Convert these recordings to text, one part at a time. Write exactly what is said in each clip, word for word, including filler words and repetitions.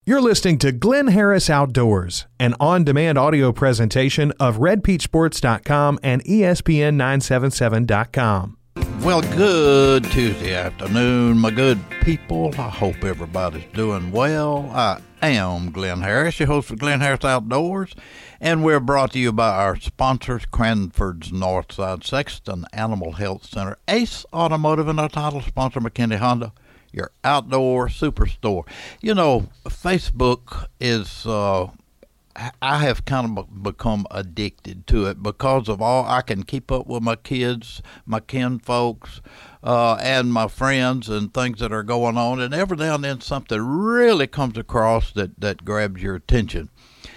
You're listening to Glenn Harris Outdoors, an on-demand audio presentation of red peach sports dot com and E S P N nine seventy-seven dot com. Well, good Tuesday afternoon, my good people. I hope everybody's doing well. I am Glenn Harris, your host of Glenn Harris Outdoors, and we're brought to you by our sponsors, Cranford's Northside Sexton Animal Health Center, Ace Automotive, and our title sponsor, McKinney Honda, your outdoor superstore. You know, Facebook is, uh, I have kind of become addicted to it because of all I can keep up with my kids, my kin folks, uh, and my friends and things that are going on. And every now and then something really comes across that, that grabs your attention.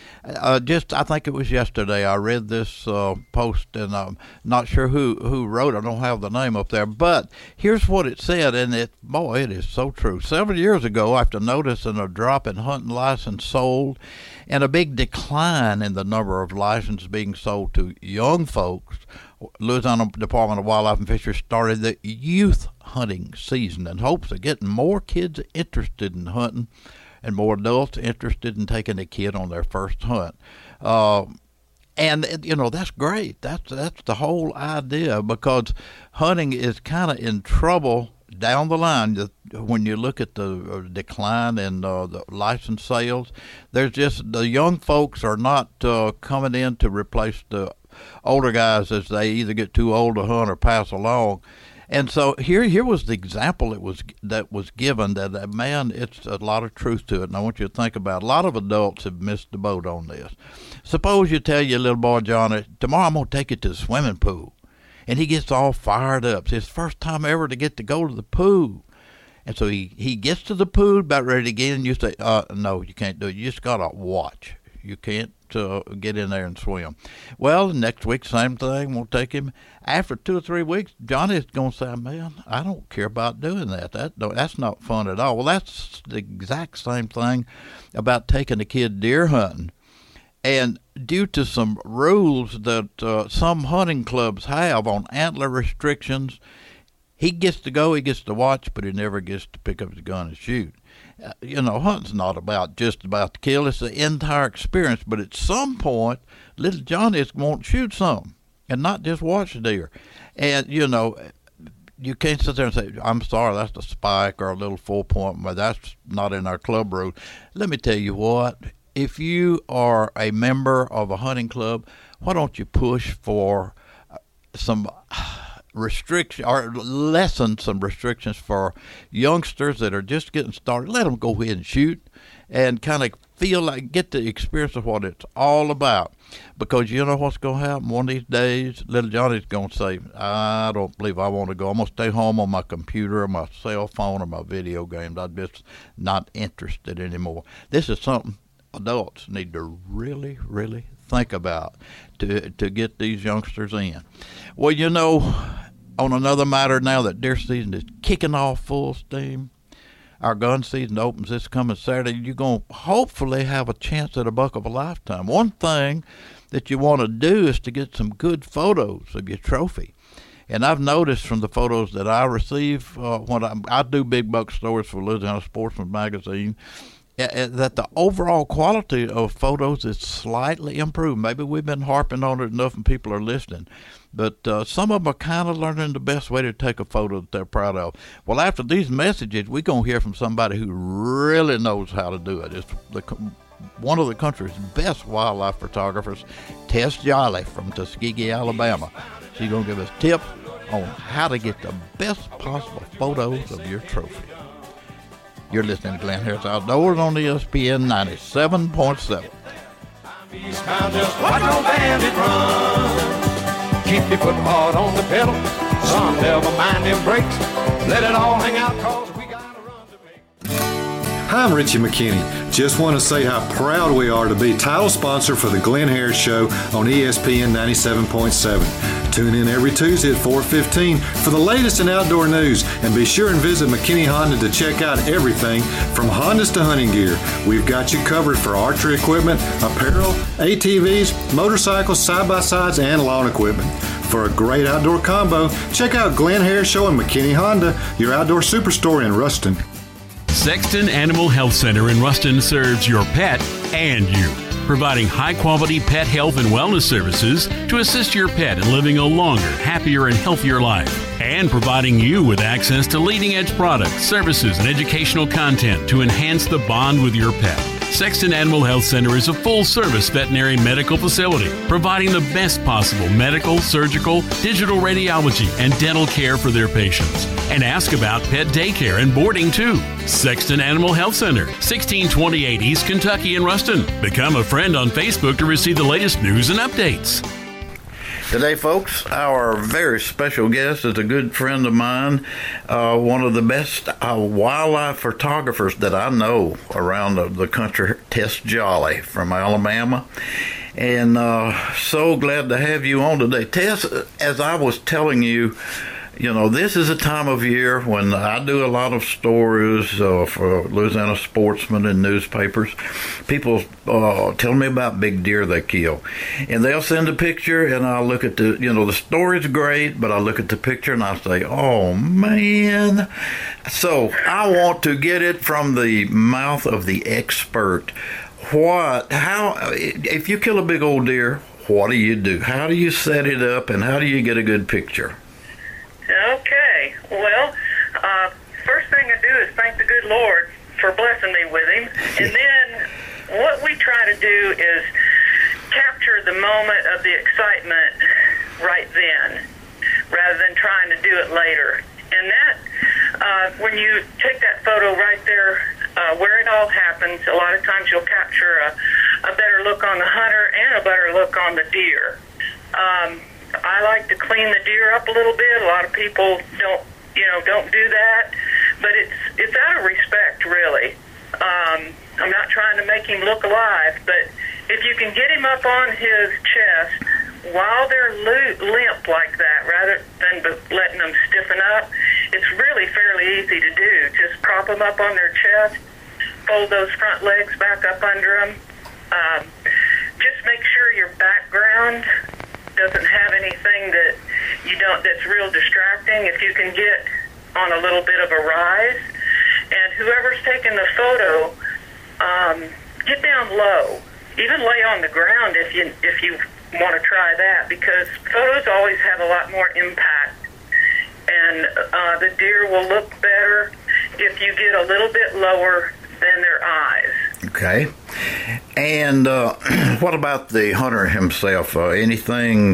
Uh, just, I think it was yesterday, I read this uh, post, and I'm not sure who, who wrote it. I don't have the name up there, but here's what it said, and it, boy, it is so true. Several years ago, after noticing a drop in hunting license sold and a big decline in the number of licenses being sold to young folks, Louisiana Department of Wildlife and Fisheries started the youth hunting season in hopes of getting more kids interested in hunting and more adults interested in taking a kid on their first hunt. Uh, and, you know, that's great. That's that's the whole idea, because hunting is kind of in trouble down the line. When you look at the decline in uh, the license sales, there's just the young folks are not uh, coming in to replace the older guys as they either get too old to hunt or pass along. And so here, here was the example it was that was given. That, that man, it's a lot of truth to it, and I want you to think about it. A lot of adults have missed the boat on this. Suppose you tell your little boy Johnny, tomorrow I'm gonna take you to the swimming pool, and he gets all fired up. It's his first time ever to get to go to the pool, and so he he gets to the pool, about ready to get in. You say, uh, no, you can't do it. You just gotta watch. You can't uh, get in there and swim. Well, next week, same thing. We'll take him. After two or three weeks, Johnny's going to say, man, I don't care about doing that. That That's not fun at all. Well, that's the exact same thing about taking a kid deer hunting. And due to some rules that uh, some hunting clubs have on antler restrictions, he gets to go, he gets to watch, but he never gets to pick up his gun and shoot. Uh, you know, hunting's not about just about to kill. It's the entire experience. But at some point, little Johnny is going to shoot something and not just watch the deer. And, you know, you can't sit there and say, I'm sorry, that's a spike or a little four point, but that's not in our club rule. Let me tell you what, if you are a member of a hunting club, why don't you push for some restriction or lessen some restrictions for youngsters that are just getting started? Let them go ahead and shoot and kind of feel like, get the experience of what it's all about. Because you know what's going to happen one of these days? Little Johnny's going to say, I don't believe I want to go. I'm going to stay home on my computer or my cell phone or my video games. I'm just not interested anymore. This is something adults need to really, really think about to to get these youngsters in. Well, you know, on another matter, now that deer season is kicking off full steam, our gun season opens this coming Saturday. You're going to hopefully have a chance at a buck of a lifetime. One thing that you want to do is to get some good photos of your trophy. And I've noticed from the photos that I receive uh, when I, I do big buck stories for Louisiana Sportsman Magazine, that the overall quality of photos is slightly improved. Maybe we've been harping on it enough and people are listening. But uh, some of them are kind of learning the best way to take a photo that they're proud of. Well, after these messages, we're going to hear from somebody who really knows how to do it. It's the, one of the country's best wildlife photographers, Tess Jolly from Tuskegee, Alabama. She's going to give us tips on how to get the best possible photos of your trophy. You're listening to Glenn Harris Outdoors on E S P N ninety-seven point seven. Eastbound, just watch no bandit run. Keep your foot hard on the pedal. Son, never mind them brakes. Let it all hang out, cause we got a run to make. Hi, I'm Richie McKinney. Just want to say how proud we are to be title sponsor for the Glenn Harris Show on E S P N ninety-seven point seven. Tune in every Tuesday at four fifteen for the latest in outdoor news, and be sure and visit McKinney Honda to check out everything from Hondas to hunting gear. We've got you covered for archery equipment, apparel, A T Vs, motorcycles, side-by-sides, and lawn equipment. For a great outdoor combo, check out Glenn Harris Show and McKinney Honda, your outdoor superstore in Ruston. Sexton Animal Health Center in Ruston serves your pet and you, providing high-quality pet health and wellness services to assist your pet in living a longer, happier, and healthier life, and providing you with access to leading-edge products, services, and educational content to enhance the bond with your pet. Sexton Animal Health Center is a full-service veterinary medical facility, providing the best possible medical, surgical, digital radiology, and dental care for their patients. And ask about pet daycare and boarding, too. Sexton Animal Health Center, sixteen twenty-eight East Kentucky in Ruston. Become a friend on Facebook to receive the latest news and updates. Today, folks, our very special guest is a good friend of mine, uh, one of the best uh, wildlife photographers that I know around the, the country, Tess Jolly from Alabama. And uh, so glad to have you on today. Tess, as I was telling you, you know, this is a time of year when I do a lot of stories uh, for Louisiana Sportsman and newspapers. People uh, tell me about big deer they kill. And they'll send a picture, and I look at the, you know, the story's great, but I look at the picture and I say, oh, man. So I want to get it from the mouth of the expert. What, how, if you kill a big old deer, what do you do? How do you set it up, and how do you get a good picture? Okay, well, uh, first thing I do is thank the good Lord for blessing me with him, and then what we try to do is capture the moment of the excitement right then, rather than trying to do it later. And that, uh, when you take that photo right there, uh, where it all happens, a lot of times you'll capture a, a better look on the hunter and a better look on the deer. Um, I like to clean the deer up a little bit. A lot of people don't, you know, don't do that, but it's it's out of respect, really. Um, I'm not trying to make him look alive, but if you can get him up on his chest while they're lo- limp like that, rather than letting them stiffen up, it's really fairly easy to do. Just prop them up on their chest, fold those front legs back up under them. Um, just make sure your background doesn't have anything that you don't that's real distracting. If you can get on a little bit of a rise, and whoever's taking the photo, um, get down low. Even lay on the ground if you if you want to try that, because photos always have a lot more impact, and uh, the deer will look better if you get a little bit lower than their eyes. Okay. And uh, what about the hunter himself? Uh, anything,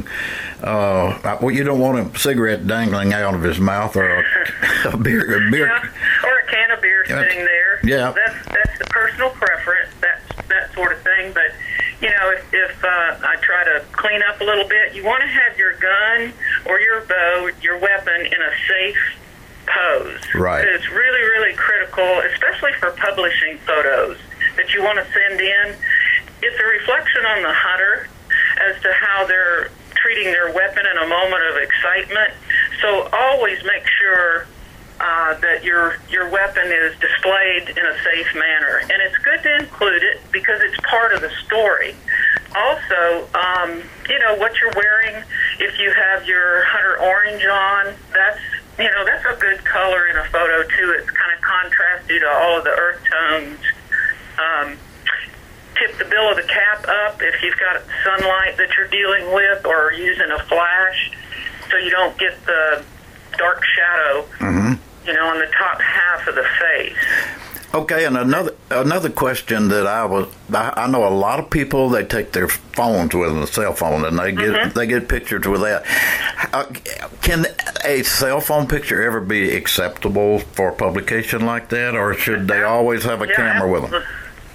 uh, well, you don't want a cigarette dangling out of his mouth, or a, a beer. A beer. Yeah, or a can of beer sitting there. Yeah. That's, that's the personal preference, that's, that sort of thing. But, you know, if, if uh, I try to clean up a little bit, you want to have your gun or your bow, your weapon, in a safe pose. Right. It's really, really critical, especially for publishing photos that you want to send in. It's a reflection on the hunter as to how they're treating their weapon in a moment of excitement. So always make sure uh, that your your weapon is displayed in a safe manner. And it's good to include it because it's part of the story. Also, um, you know, what you're wearing, if you have your hunter orange on, that's, you know, that's a good color in a photo, too. It's kind of contrasty to all of the earth tones. Um, tip the bill of the cap up if you've got sunlight that you're dealing with, or using a flash, so you don't get the dark shadow, mm-hmm. you know, on the top half of the face. Okay, and another another question that I was I, I know a lot of people, they take their phones with them, a cell phone, and they get mm-hmm. they get pictures with that. Uh, can a cell phone picture ever be acceptable for publication like that, or should they always have a yeah, camera with them?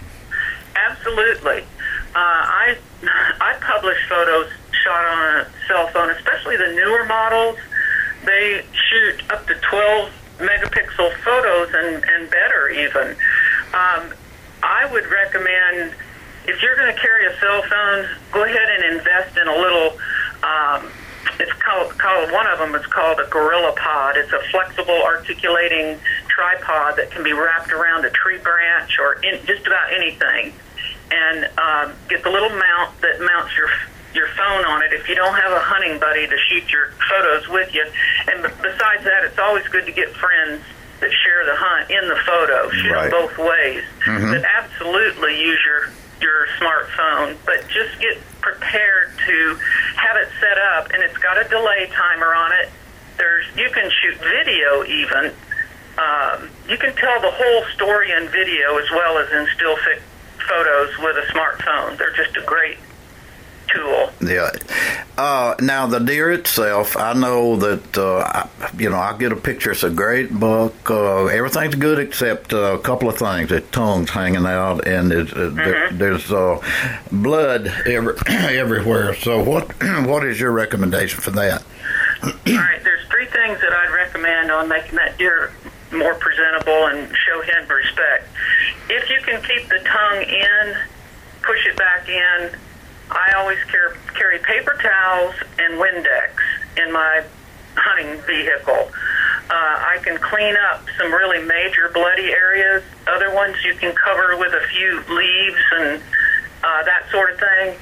Absolutely. Uh, I I publish photos shot on a cell phone, especially the newer models. They shoot up to twelve megapixel photos and, and better even. Um, I would recommend, if you're going to carry a cell phone, go ahead and invest in a little, um, it's called, called, one of them is called a Gorilla Pod. It's a flexible articulating tripod that can be wrapped around a tree branch or in just about anything. And um, get the little mount that mounts your your phone on it if you don't have a hunting buddy to shoot your photos with you. And besides that, it's always good to get friends that share the hunt in the photo, shoot Right. them both ways. Mhm. But absolutely use your your smartphone, but just get prepared to have it set up, and it's got a delay timer on it. There's you can shoot video even. Um, you can tell the whole story in video as well as in still fi- photos with a smartphone. They're just a great tool. Yeah. Uh, now the deer itself, I know that uh, I, you know I get a picture. It's a great buck. Uh, everything's good except uh, a couple of things. The tongue's hanging out, and it's, uh, there, Mhm. there's uh, blood every, everywhere. So what what is your recommendation for that? All right, there's three things that I'd recommend on making that deer more presentable and show him respect. If you can keep the tongue in, push it back in. I always carry, carry paper towels and Windex in my hunting vehicle. Uh, I can clean up some really major bloody areas. Other ones you can cover with a few leaves and uh, that sort of thing.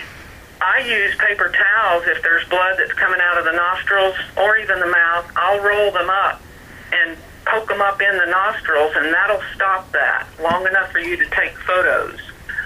I use paper towels if there's blood that's coming out of the nostrils or even the mouth. I'll roll them up and poke them up in the nostrils, and that'll stop that long enough for you to take photos.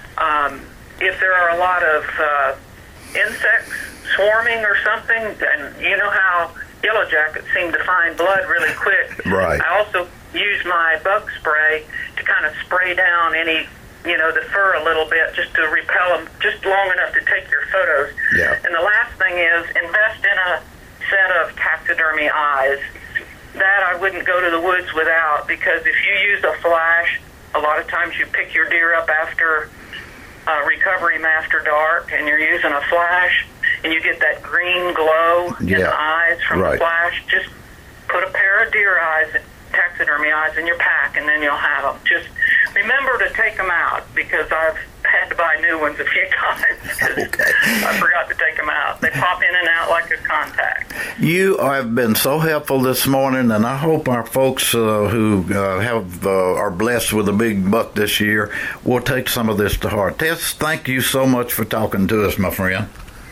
Um, if there are a lot of uh, insects swarming or something, and you know how yellow jackets seem to find blood really quick. Right. I also use my bug spray to kind of spray down any, you know, the fur a little bit just to repel them just long enough to take your photos. Yeah. And the last thing is invest in a set of taxidermy eyes. That I wouldn't go to the woods without, because if you use a flash, a lot of times you pick your deer up after uh, recovery him after dark, and you're using a flash, and you get that green glow in Yeah. the eyes from Right. the flash. Just put a pair of deer eyes, taxidermy eyes in your pack, and then you'll have them. Just remember to take them out, because I've had to buy new ones a few times. 'Cause Okay. I forgot to take them out. They pop in and out like a contact. You have been so helpful this morning, and I hope our folks uh, who uh, have uh, are blessed with a big buck this year will take some of this to heart. Tess, thank you so much for talking to us, my friend.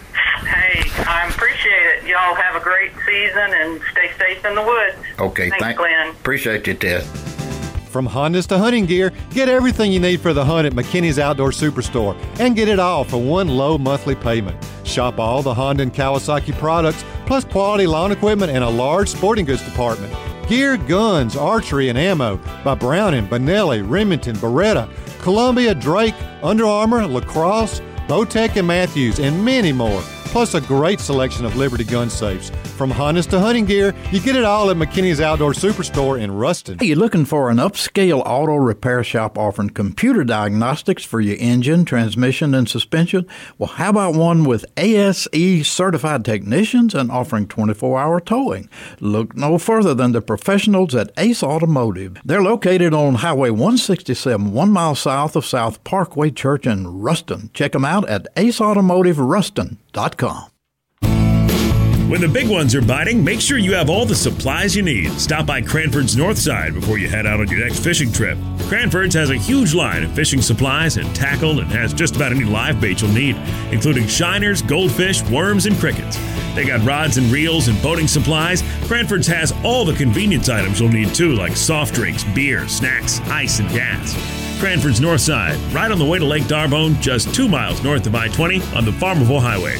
Hey, I appreciate it. Y'all have a great season and stay safe in the woods. Okay, Thanks, thank- Glenn. Appreciate you, Tess. From Hondas to hunting gear, get everything you need for the hunt at McKinney's Outdoor Superstore and get it all for one low monthly payment. Shop all the Honda and Kawasaki products, plus quality lawn equipment and a large sporting goods department. Gear, guns, archery, and ammo by Browning, Benelli, Remington, Beretta, Columbia, Drake, Under Armour, Lacrosse, Bowtech, and Matthews, and many more. Plus a great selection of Liberty gun safes. From Hondas to hunting gear, you get it all at McKinney's Outdoor Superstore in Ruston. Are you looking for an upscale auto repair shop offering computer diagnostics for your engine, transmission, and suspension? Well, how about one with A S E certified technicians and offering twenty-four hour towing? Look no further than the professionals at Ace Automotive. They're located on Highway one sixty-seven, one mile south of South Parkway Church in Ruston. Check them out at ace automotive ruston dot com. When the big ones are biting, make sure you have all the supplies you need. Stop by Cranford's North Side before you head out on your next fishing trip. Cranford's has a huge line of fishing supplies and tackle and has just about any live bait you'll need, including shiners, goldfish, worms, and crickets. They got rods and reels and boating supplies. Cranford's has all the convenience items you'll need too, like soft drinks, beer, snacks, ice, and gas. Cranford's North Side, right on the way to Lake D'Arbonne, just two miles north of I twenty on the Farmerville Highway.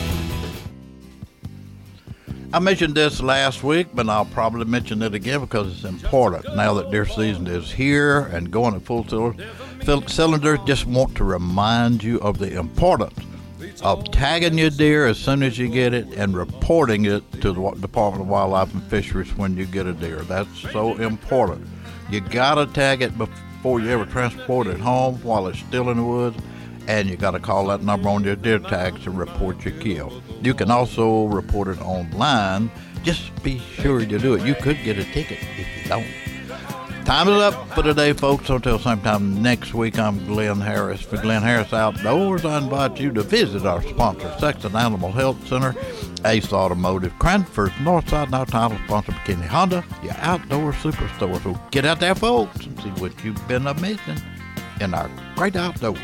I mentioned this last week, but I'll probably mention it again because it's important. Now that deer season is here and going at full cylinder, just want to remind you of the importance of tagging your deer as soon as you get it and reporting it to the Department of Wildlife and Fisheries when you get a deer. That's so important. You gotta tag it before you ever transport it home while it's still in the woods. And you got to call that number on your deer tags to report your kill. You can also report it online. Just be sure you do it. You could get a ticket if you don't. Time is up for today, folks. Until same time next week, I'm Glenn Harris. For Glenn Harris Outdoors, I invite you to visit our sponsor, Sexton Animal Health Center, Ace Automotive, Cranford's Northside, now title sponsor, McKinney Honda, your outdoor superstore. So get out there, folks, and see what you've been missing in our great outdoors.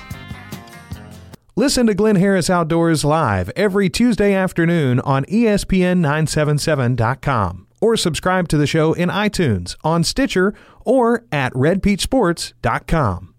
Listen to Glenn Harris Outdoors live every Tuesday afternoon on E S P N nine seventy-seven dot com or subscribe to the show in iTunes, on Stitcher, or at red peach sports dot com.